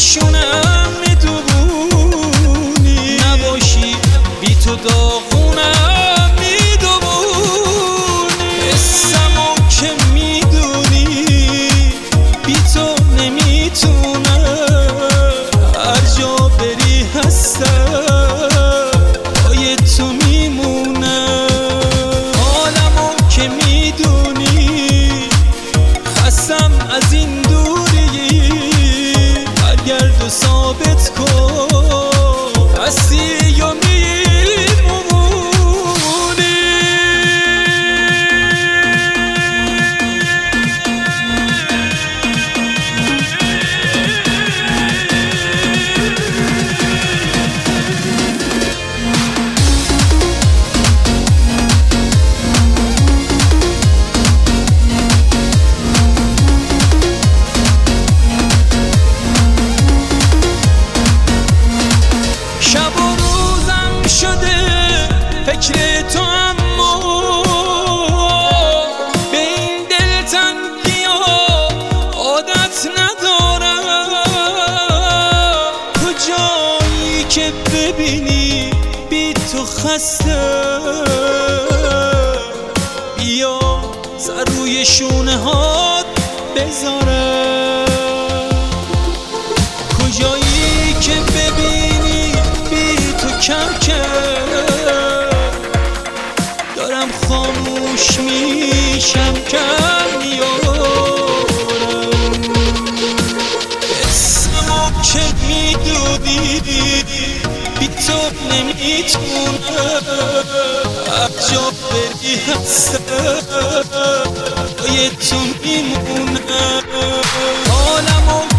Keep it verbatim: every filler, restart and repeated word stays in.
پیشونم میدونی، نباشی بی تو داغونم میدونی، حسمو که میدونی بی تو نمیتونم، هر جا بری هستم پای تو میمونم، حالمو که میدونی خستم از این دوری، برگرد و ثابت کن هستی و فکر تو، اما به این دلتنگی ها عادت ندارم، کجایی که ببینی بی تو خسته، بیا سر روی شونه هات بذارم، کجایی که ببینی بی تو کم کم دارم خاموش میشم، کم میارم اسمو که میدونی بی تو نمیتونم، هر جا بری هستم پای تو میمونم، حالمو